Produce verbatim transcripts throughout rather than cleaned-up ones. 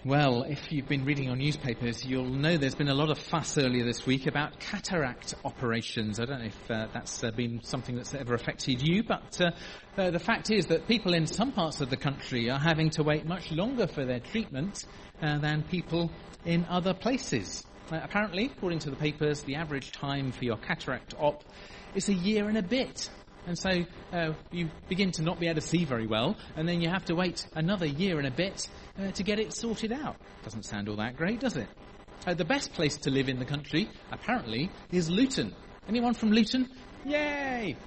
Well, if you've been reading your newspapers, you'll know there's been a lot of fuss earlier this week about cataract operations. I don't know if uh, that's uh, been something that's ever affected you, but uh, uh, the fact is that people in some parts of the country are having to wait much longer for their treatment uh, than people in other places. Uh, apparently, according to the papers, the average time for your cataract op is a year and a bit. And so uh, you begin to not be able to see very well, and then you have to wait another year and a bit uh, to get it sorted out. Doesn't sound all that great, does it? Uh, the best place to live in the country, apparently, is Luton. Anyone from Luton? Yay!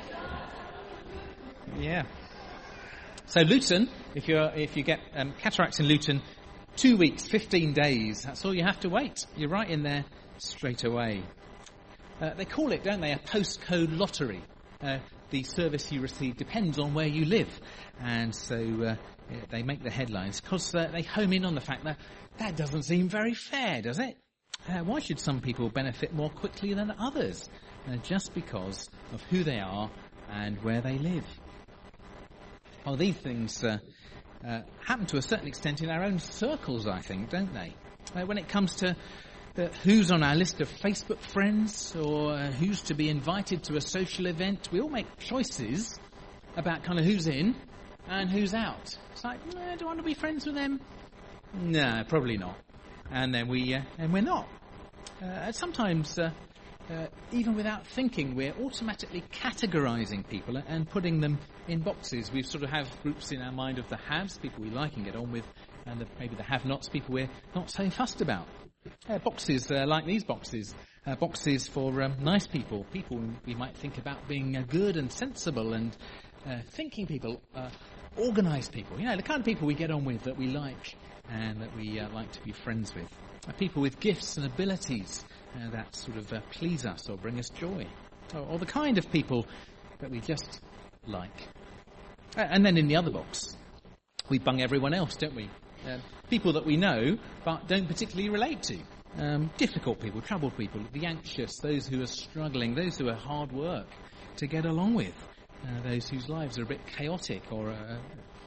Yeah. So Luton, if you if you get um, cataracts in Luton, two weeks, fifteen days. That's all you have to wait. You're right in there straight away. Uh, they call it, don't they, a postcode lottery. Uh, the service you receive depends on where you live, and so uh, they make the headlines because uh, they home in on the fact that that doesn't seem very fair, does it? Uh, why should some people benefit more quickly than others, uh, just because of who they are and where they live? Well, these things uh, uh, happen to a certain extent in our own circles, I think, don't they? Uh, when it comes to Uh, who's on our list of Facebook friends, or uh, who's to be invited to a social event, we all make choices about kind of who's in and who's out. It's like, eh, do I want to be friends with them? No, probably not. And then we, uh, and we're not. Uh, sometimes, uh, uh, even without thinking, we're automatically categorising people and putting them in boxes. We sort of have groups in our mind of the haves, people we like and get on with, and the, maybe the have-nots, people we're not so fussed about. Uh, boxes uh, like these boxes, uh, boxes for um, nice people, people we might think about being uh, good and sensible and uh, thinking people, uh, organised people, you know, the kind of people we get on with that we like and that we uh, like to be friends with. Uh, people with gifts and abilities uh, that sort of uh, please us or bring us joy. Or, or the kind of people that we just like. Uh, and then in the other box, we bung everyone else, don't we? Uh, people that we know but don't particularly relate to. Um, difficult people, troubled people, the anxious, those who are struggling, those who are hard work to get along with, uh, those whose lives are a bit chaotic. Or, uh,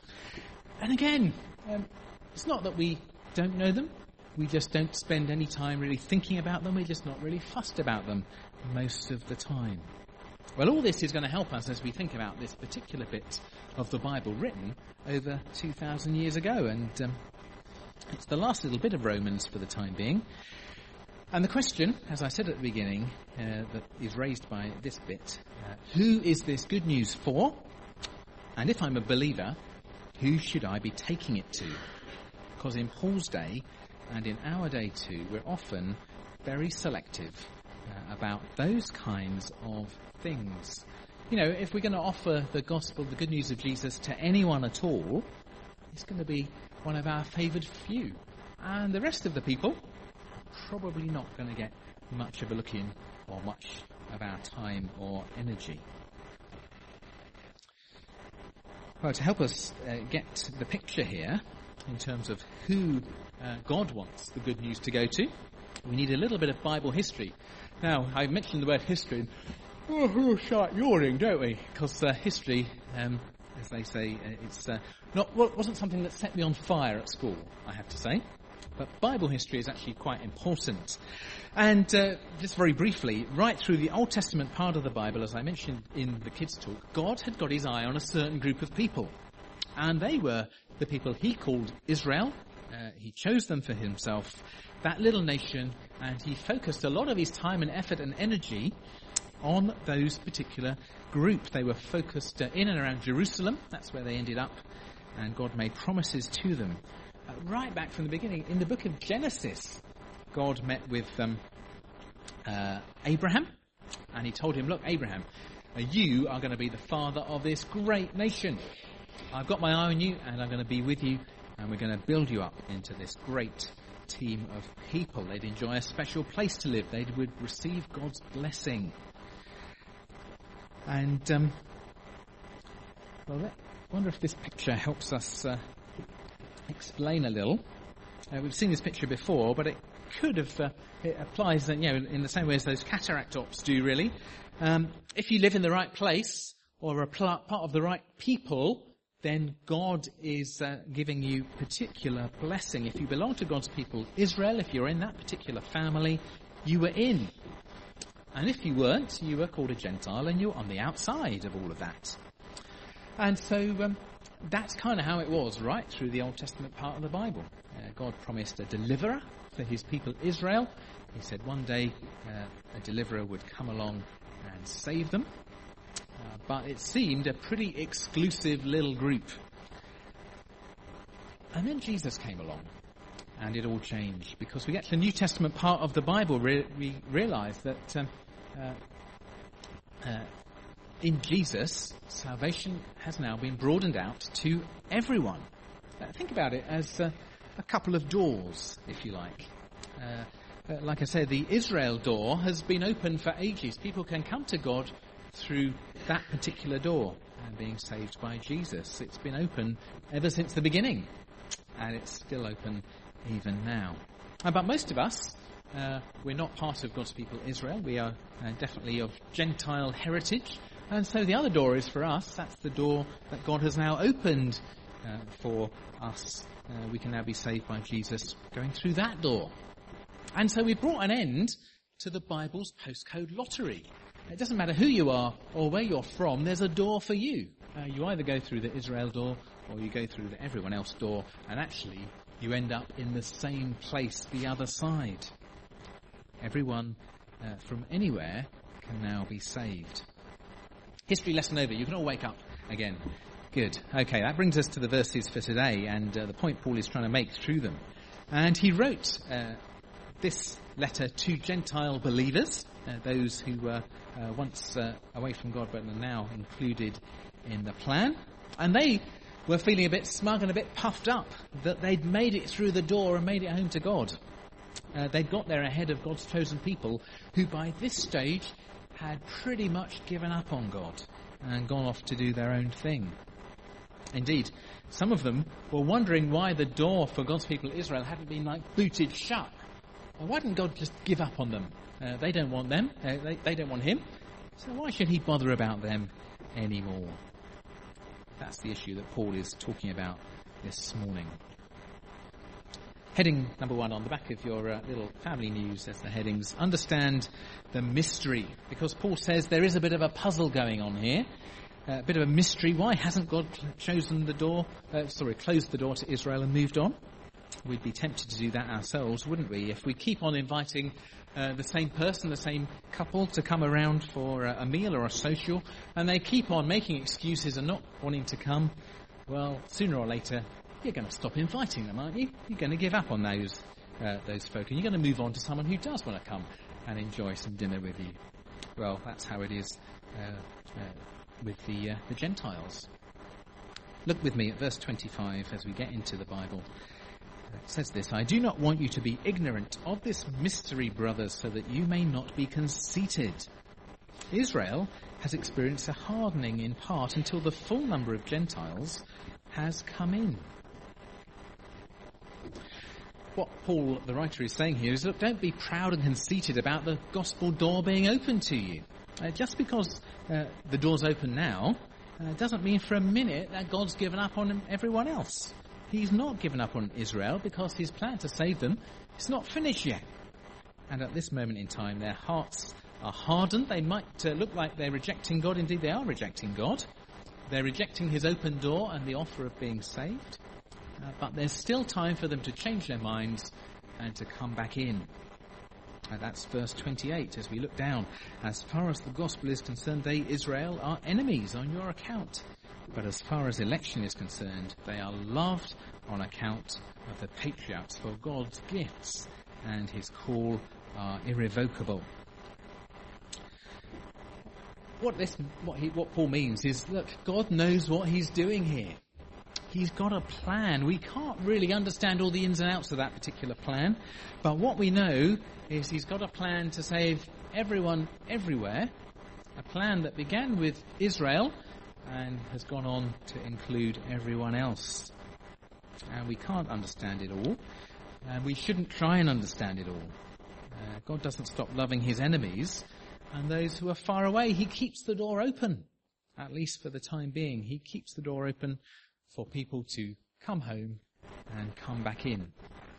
and again, um, it's not that we don't know them, we just don't spend any time really thinking about them, we're just not really fussed about them most of the time. Well, all this is going to help us as we think about this particular bit of the Bible written over two thousand years ago. And um, it's the last little bit of Romans for the time being. And the question, as I said at the beginning, uh, that is raised by this bit, uh, who is this good news for? And if I'm a believer, who should I be taking it to? Because in Paul's day, and in our day too, we're often very selective uh, about those kinds of things. You know, if we're going to offer the gospel, the good news of Jesus to anyone at all, it's going to be one of our favoured few. And the rest of the people, probably not going to get much of a look in or much of our time or energy. Well, to help us uh, get the picture here, in terms of who uh, God wants the good news to go to, we need a little bit of Bible history. Now, I mentioned the word history, and oh, we'll start yawning, don't we? Because uh, history, um, as they say, uh, it's uh, not well, wasn't something that set me on fire at school, I have to say. But Bible history is actually quite important. And uh, just very briefly, right through the Old Testament part of the Bible, as I mentioned in the kids' talk, God had got his eye on a certain group of people. And they were the people he called Israel. Uh, he chose them for himself, that little nation, and he focused a lot of his time and effort and energy on those particular group. They were focused uh, in and around Jerusalem. That's where they ended up. And God made promises to them. Uh, right back from the beginning, in the book of Genesis, God met with um, uh, Abraham. And he told him, look, Abraham, uh, you are going to be the father of this great nation. I've got my eye on you, and I'm going to be with you. And we're going to build you up into this great team of people. They'd enjoy a special place to live. They would receive God's blessing. And, um, well, I wonder if this picture helps us uh, explain a little. Uh, we've seen this picture before, but it could have, uh, it applies, you know, in the same way as those cataract ops do, really. Um, if you live in the right place, or are part of the right people, then God is uh, giving you particular blessing. If you belong to God's people, Israel, if you're in that particular family, you were in. And if you weren't, you were called a Gentile and you're on the outside of all of that. And so um, that's kind of how it was right through the Old Testament part of the Bible. Uh, God promised a deliverer for his people Israel. He said one day uh, a deliverer would come along and save them. Uh, but it seemed a pretty exclusive little group. And then Jesus came along, and it all changed. Because we get to the New Testament part of the Bible, re- we realise that um, uh, uh, in Jesus, salvation has now been broadened out to everyone. Uh, think about it as uh, a couple of doors, if you like. Uh, uh, like I said, the Israel door has been open for ages. People can come to God through that particular door and being saved by Jesus. It's been open ever since the beginning, and it's still open even now. Uh, but most of us, uh, we're not part of God's people Israel. We are uh, definitely of Gentile heritage, and so the other door is for us. That's the door that God has now opened uh, for us. Uh, we can now be saved by Jesus going through that door. And so we brought an end to the Bible's postcode lottery. It doesn't matter who you are or where you're from, there's a door for you. Uh, you either go through the Israel door or you go through the everyone else door, and actually you end up in the same place the other side. Everyone uh, from anywhere can now be saved. History lesson over. You can all wake up again. Good. Okay, that brings us to the verses for today and uh, the point Paul is trying to make through them. And he wrote uh, this letter to Gentile believers, uh, those who were uh, once uh, away from God but are now included in the plan. And they were feeling a bit smug and a bit puffed up that they'd made it through the door and made it home to God. Uh, they'd got there ahead of God's chosen people, who by this stage had pretty much given up on God and gone off to do their own thing. Indeed, some of them were wondering why the door for God's people Israel hadn't been like booted shut. Well, why didn't God just give up on them? Uh, they don't want them. Uh, they, they don't want him. So why should he bother about them anymore? That's the issue that Paul is talking about this morning. Heading number one on the back of your uh, little family news, there's the headings. Understand the mystery. Because Paul says there is a bit of a puzzle going on here. Uh, a bit of a mystery. Why hasn't God chosen the door, uh, sorry, closed the door to Israel and moved on? We'd be tempted to do that ourselves, wouldn't we? If we keep on inviting uh, the same person, the same couple to come around for uh, a meal or a social, and they keep on making excuses and not wanting to come, well, sooner or later, you're going to stop inviting them, aren't you? You're going to give up on those uh, those folk, and you're going to move on to someone who does want to come and enjoy some dinner with you. Well, that's how it is uh, uh, with the uh, the Gentiles. Look with me at verse twenty-five as we get into the Bible. It says this, I do not want you to be ignorant of this mystery, brothers, so that you may not be conceited. Israel has experienced a hardening in part until the full number of Gentiles has come in. What Paul, the writer, is saying here is, look, don't be proud and conceited about the gospel door being open to you. Uh, just because uh, the door's open now uh, doesn't mean for a minute that God's given up on everyone else. He's not given up on Israel because his plan to save them is not finished yet. And at this moment in time, their hearts are hardened. They might uh, look like they're rejecting God. Indeed, they are rejecting God. They're rejecting his open door and the offer of being saved. Uh, but there's still time for them to change their minds and to come back in. And that's verse twenty-eight as we look down. As far as the gospel is concerned, they, Israel, are enemies on your account. But as far as election is concerned, they are loved on account of the patriarchs, for God's gifts and his call are irrevocable. What this, what, he, what Paul means is, look, God knows what he's doing here. He's got a plan. We can't really understand all the ins and outs of that particular plan, but what we know is he's got a plan to save everyone everywhere, a plan that began with Israel and has gone on to include everyone else. And we can't understand it all, and we shouldn't try and understand it all. Uh, God doesn't stop loving his enemies, and those who are far away, he keeps the door open, at least for the time being. He keeps the door open for people to come home and come back in.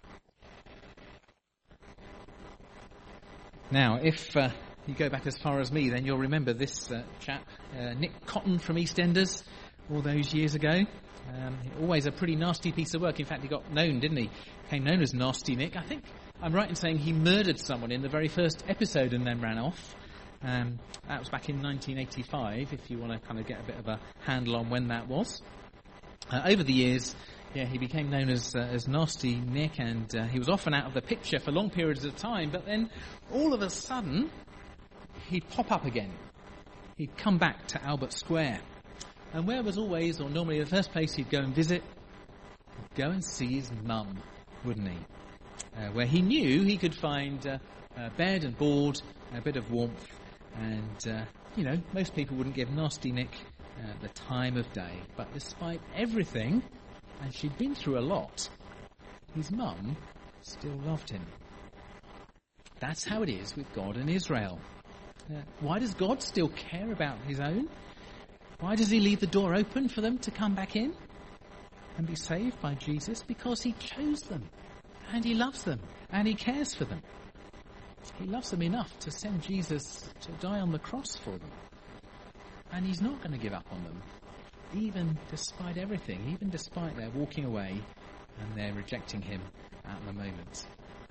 Now, if uh, you go back as far as me, then you'll remember this uh, chap, uh, Nick Cotton from EastEnders, all those years ago. Um, always a pretty nasty piece of work. In fact, he got known, didn't he? Became known as Nasty Nick. I think I'm right in saying he murdered someone in the very first episode and then ran off. Um, that was back in nineteen eighty-five, if you want to kind of get a bit of a handle on when that was. Uh, over the years, yeah, he became known as uh, as Nasty Nick, and uh, he was often out of the picture for long periods of time, but then all of a sudden, he'd pop up again. He'd come back to Albert Square. And where was always, or normally the first place he'd go and visit, he'd go and see his mum, wouldn't he? Uh, where he knew he could find uh, a bed and board, a bit of warmth, and, uh, you know, most people wouldn't give Nasty Nick uh, the time of day. But despite everything, and she'd been through a lot, his mum still loved him. That's how it is with God and Israel. Uh, why does God still care about his own? Why does he leave the door open for them to come back in and be saved by Jesus? Because he chose them, and he loves them, and he cares for them. He loves them enough to send Jesus to die on the cross for them. And he's not going to give up on them, even despite everything, even despite their walking away and their rejecting him at the moment.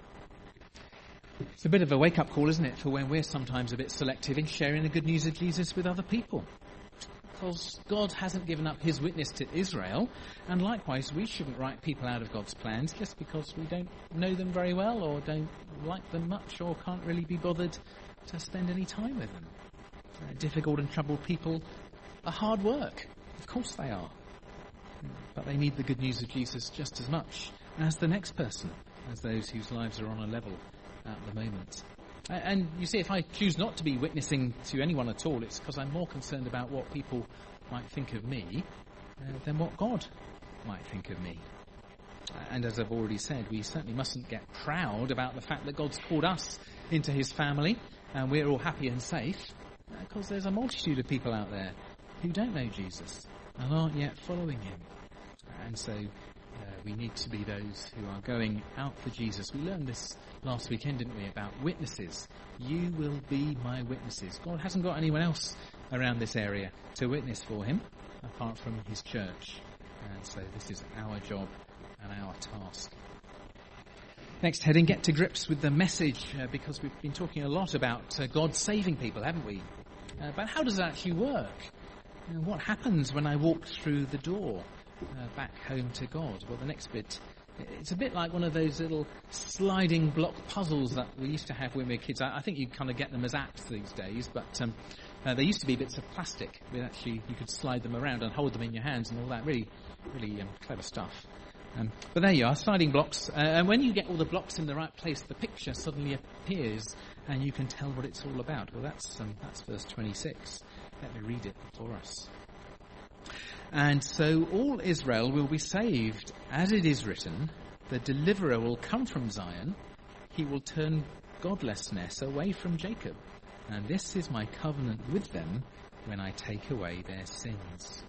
It's a bit of a wake-up call, isn't it, for when we're sometimes a bit selective in sharing the good news of Jesus with other people. Because God hasn't given up his witness to Israel, and likewise we shouldn't write people out of God's plans just because we don't know them very well or don't like them much or can't really be bothered to spend any time with them. Uh, difficult and troubled people are hard work. Of course they are. But they need the good news of Jesus just as much as the next person, as those whose lives are on a level at the moment. And you see, if I choose not to be witnessing to anyone at all, it's because I'm more concerned about what people might think of me uh, than what God might think of me. And as I've already said, we certainly mustn't get proud about the fact that God's called us into his family and we're all happy and safe, because there's a multitude of people out there who don't know Jesus and aren't yet following him. And so uh, we need to be those who are going out for Jesus. We learned this last weekend, didn't we, about witnesses. You will be my witnesses. God hasn't got anyone else around this area to witness for him apart from his church. And so this is our job and our task. Next heading, get to grips with the message, uh, because we've been talking a lot about uh, God saving people, haven't we? Uh, but how does that actually work? You know, what happens when I walk through the door uh, back home to God? Well, the next bit, it's a bit like one of those little sliding block puzzles that we used to have when we were kids. I, I think you kind of get them as apps these days, but um, uh, they used to be bits of plastic with actually you could slide them around and hold them in your hands and all that. Really, really um, clever stuff. Um, but there you are, sliding blocks. Uh, and when you get all the blocks in the right place, the picture suddenly appears and you can tell what it's all about. Well, that's um, that's verse twenty-six. Let me read it for us. And so all Israel will be saved, as it is written, the deliverer will come from Zion. He will turn godlessness away from Jacob. And this is my covenant with them when I take away their sins.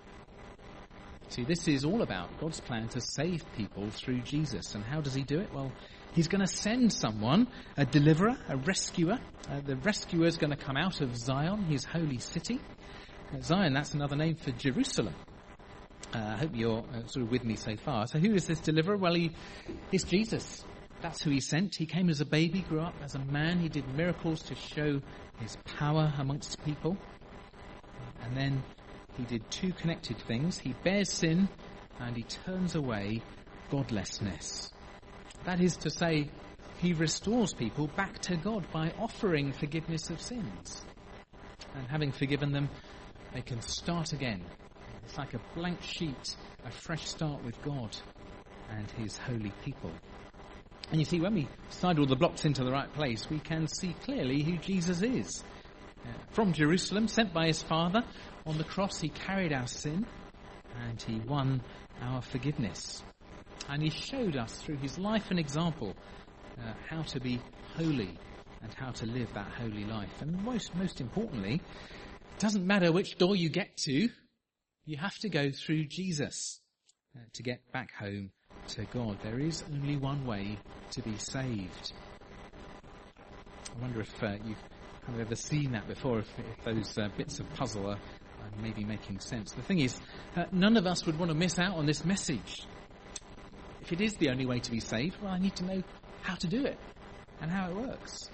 See, this is all about God's plan to save people through Jesus. And how does he do it? Well, he's going to send someone, a deliverer, a rescuer. Uh, the rescuer is going to come out of Zion, his holy city. Uh, Zion, that's another name for Jerusalem. Uh, I hope you're uh, sort of with me so far. So who is this deliverer? Well, he, it's Jesus. That's who he sent. He came as a baby, grew up as a man. He did miracles to show his power amongst people. And then he did two connected things. He bears sin and he turns away godlessness. That is to say, he restores people back to God by offering forgiveness of sins. And having forgiven them, they can start again. It's like a blank sheet, a fresh start with God and his holy people. And you see, when we slide all the blocks into the right place, we can see clearly who Jesus is. Uh, from Jerusalem, sent by his Father, on the cross he carried our sin and he won our forgiveness. And he showed us through his life and example uh, how to be holy and how to live that holy life. And most, most importantly, it doesn't matter which door you get to, you have to go through Jesus. uh, to get back home to God. There is only one way to be saved. I wonder if uh, you've kind of ever seen that before, if, if those uh, bits of puzzle are, are maybe making sense. The thing is, uh, none of us would want to miss out on this message. If it is the only way to be saved, well, I need to know how to do it and how it works.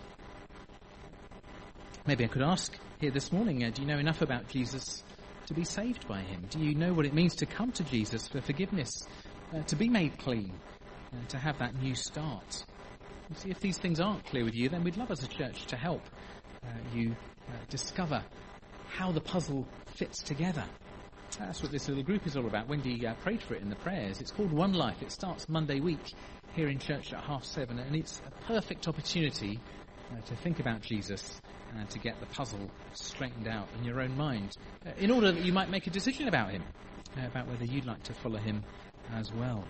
Maybe I could ask here this morning, uh, do you know enough about Jesus to be saved by him? Do you know what it means to come to Jesus for forgiveness, uh, to be made clean, uh, to have that new start? You see, if these things aren't clear with you, then we'd love as a church to help uh, you uh, discover how the puzzle fits together. That's what this little group is all about. Wendy uh, prayed for it in the prayers. It's called One Life. It starts Monday week here in church at half seven, and it's a perfect opportunity uh, to think about Jesus and to get the puzzle straightened out in your own mind, uh, in order that you might make a decision about him, uh, about whether you'd like to follow him as well.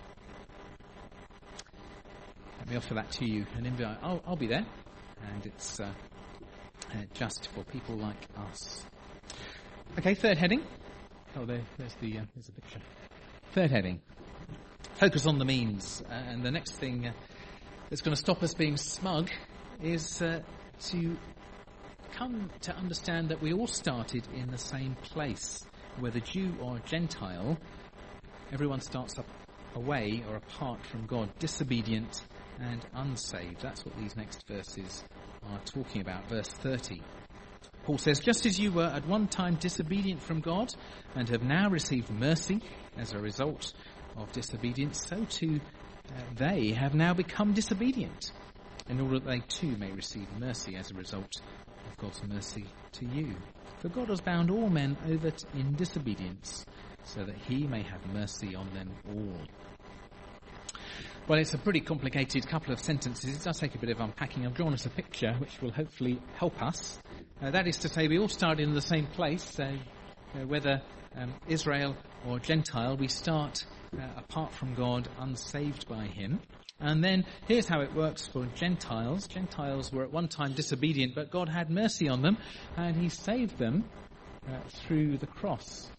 Let me offer that to you, an invite. I'll, I'll be there, and it's uh, uh, just for people like us. Okay, third heading. Oh, there, there's the uh, there's the picture. Third heading. Focus on the means. Uh, and the next thing uh, that's going to stop us being smug is uh, to come to understand that we all started in the same place. Whether Jew or Gentile, everyone starts up away or apart from God, disobedient and unsaved. That's what these next verses are talking about. Verse thirty. Paul says, just as you were at one time disobedient from God and have now received mercy as a result of disobedience, so too uh, they have now become disobedient, in order that they too may receive mercy as a result of God's mercy to you. For God has bound all men over t- in disobedience, so that he may have mercy on them all. Well, it's a pretty complicated couple of sentences. It does take a bit of unpacking. I've drawn us a picture which will hopefully help us. Uh, that is to say, we all started in the same place, uh, uh, whether um, Israel or Gentile. We start uh, apart from God, unsaved by him. And then here's how it works for Gentiles. Gentiles were at one time disobedient, but God had mercy on them, and he saved them uh, through the cross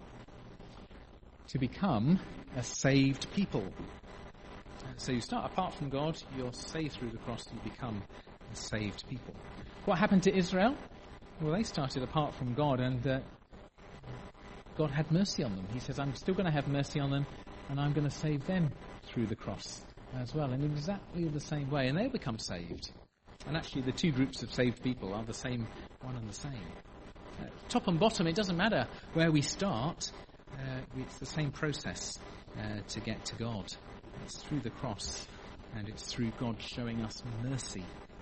to become a saved people. So you start apart from God, you're saved through the cross, you become a saved people. What happened to Israel? Well, they started apart from God, and uh, God had mercy on them. He says, I'm still going to have mercy on them, and I'm going to save them through the cross as well, in exactly the same way, and they'll become saved. And actually, the two groups of saved people are the same, one and the same. Uh, top and bottom, it doesn't matter where we start, uh, it's the same process uh, to get to God. It's through the cross, and it's through God showing us mercy.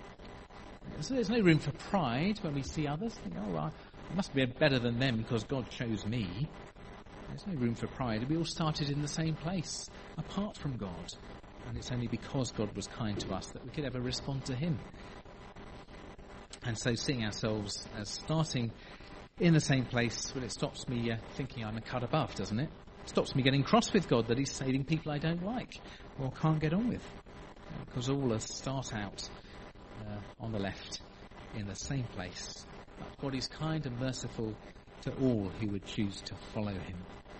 So there's no room for pride when we see others. Think, oh, well, I must be better than them because God chose me. There's no room for pride. We all started in the same place, apart from God. And it's only because God was kind to us that we could ever respond to him. And so seeing ourselves as starting in the same place, well, it stops me uh, thinking I'm a cut above, doesn't it? It stops me getting cross with God that he's saving people I don't like or can't get on with. Because all of us start out uh, on the left in the same place. But God is kind and merciful to all who would choose to follow him.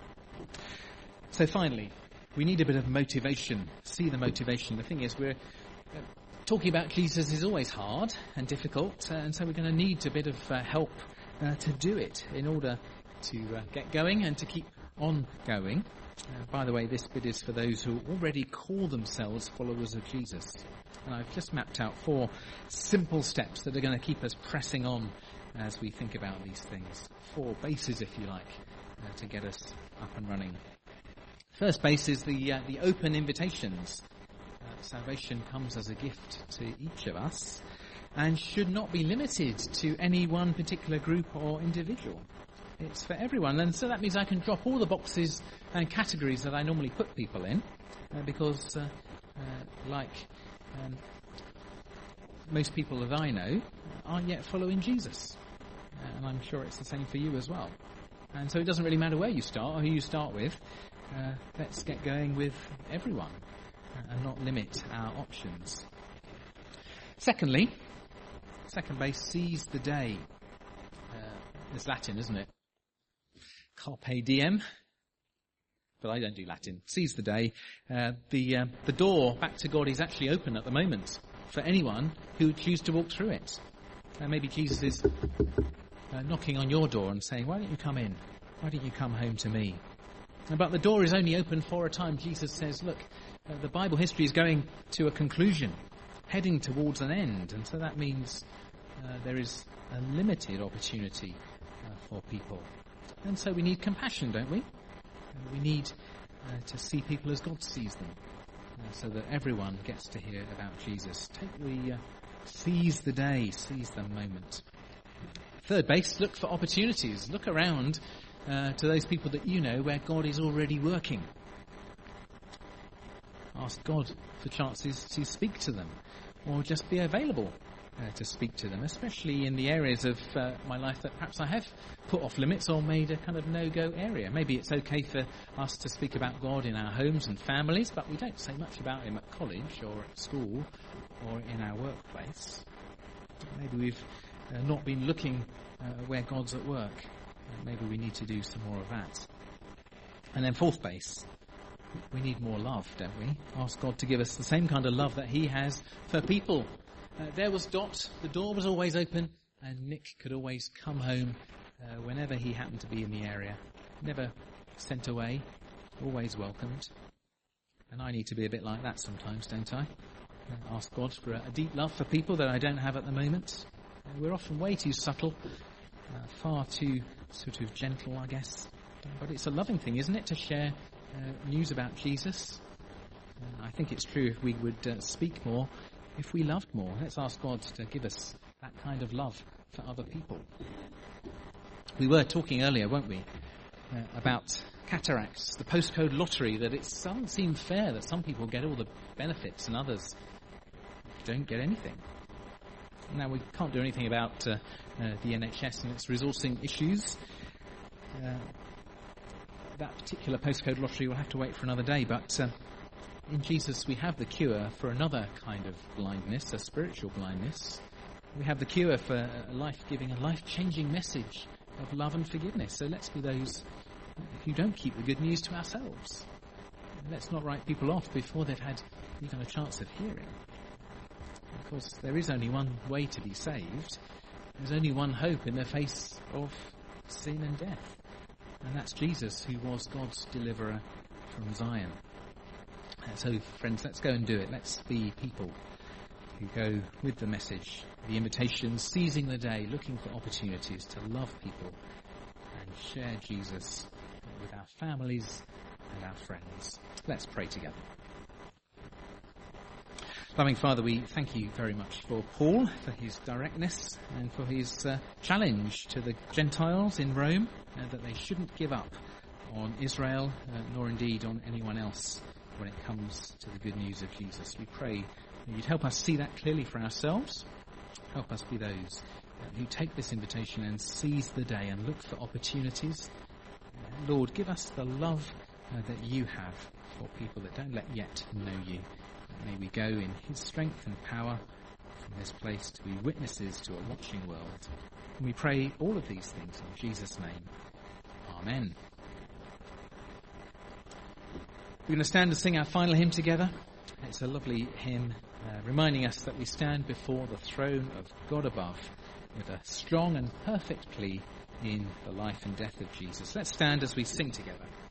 So finally, we need a bit of motivation. See the motivation. The thing is, we're uh, talking about Jesus is always hard and difficult, uh, and so we're going to need a bit of uh, help uh, to do it in order to uh, get going and to keep on going. Uh, by the way, this bit is for those who already call themselves followers of Jesus. And I've just mapped out four simple steps that are going to keep us pressing on as we think about these things. Four bases, if you like, uh, to get us up and running. First base is the uh, the open invitations. Uh, salvation comes as a gift to each of us and should not be limited to any one particular group or individual. It's for everyone, and so that means I can drop all the boxes and categories that I normally put people in, uh, because, uh, uh, like um, most people that I know, aren't yet following Jesus, uh, and I'm sure it's the same for you as well. And so it doesn't really matter where you start or who you start with. Uh, let's get going with everyone uh, and not limit our options. Secondly, second base, seize the day. Uh, it's Latin, isn't it? Carpe diem. but I don't do Latin. Seize the day. Uh, the uh, the door back to God is actually open at the moment for anyone who would choose to walk through it. Uh, maybe Jesus is uh, knocking on your door and saying, why don't you come in? Why don't you come home to me? But the door is only open for a time. Jesus says, look, uh, the Bible history is going to a conclusion, heading towards an end. And so that means uh, there is a limited opportunity uh, for people. And so we need compassion, don't we? Uh, we need uh, to see people as God sees them, uh, so that everyone gets to hear about Jesus. Take the uh, seize the day, seize the moment. Third base, look for opportunities. Look around uh, to those people that you know where God is already working. Ask God for chances to speak to them, or just be available uh, to speak to them, especially in the areas of uh, my life that perhaps I have put off limits or made a kind of no-go area. Maybe it's okay for us to speak about God in our homes and families, but we don't say much about him at college or at school or in our workplace. Maybe we've uh, not been looking uh, where God's at work. Uh, maybe we need to do some more of that. And then fourth base, we need more love, don't we? Ask God to give us the same kind of love that he has for people. Uh, there was Dot, the door was always open, and Nick could always come home uh, whenever he happened to be in the area. Never sent away, always welcomed. And I need to be a bit like that sometimes, don't I? Uh, ask God for a, a deep love for people that I don't have at the moment. Uh, we're often way too subtle, uh, far too sort of gentle, I guess. But it's a loving thing, isn't it, to share uh, news about Jesus? Uh, I think it's true if we would uh, speak more, if we loved more. Let's ask God to give us that kind of love for other people. We were talking earlier, weren't we, uh, about cataracts, the postcode lottery, that it doesn't seem fair that some people get all the benefits and others don't get anything. Now, we can't do anything about uh, uh, the N H S and its resourcing issues. Uh, that particular postcode lottery will have to wait for another day, but uh, in Jesus we have the cure for another kind of blindness, a spiritual blindness. We have the cure for a life-giving, a life-changing message of love and forgiveness. So let's be those who don't keep the good news to ourselves. Let's not write people off before they've had even a chance of hearing. Of course, there is only one way to be saved. There's only one hope in the face of sin and death. And that's Jesus, who was God's deliverer from Zion. So, friends, let's go and do it. Let's be people who go with the message, the invitation, seizing the day, looking for opportunities to love people and share Jesus with our families and our friends. Let's pray together. Loving Father, we thank you very much for Paul, for his directness and for his uh, challenge to the Gentiles in Rome, uh, that they shouldn't give up on Israel, uh, nor indeed on anyone else when it comes to the good news of Jesus. We pray that you'd help us see that clearly for ourselves. Help us be those uh, who take this invitation and seize the day and look for opportunities. Uh, Lord, give us the love uh, that you have for people that don't let yet know you. May we go in his strength and power from this place to be witnesses to a watching world. And we pray all of these things in Jesus' name. Amen. We're going to stand and sing our final hymn together. It's a lovely hymn uh, reminding us that we stand before the throne of God above with a strong and perfect plea in the life and death of Jesus. Let's stand as we sing together.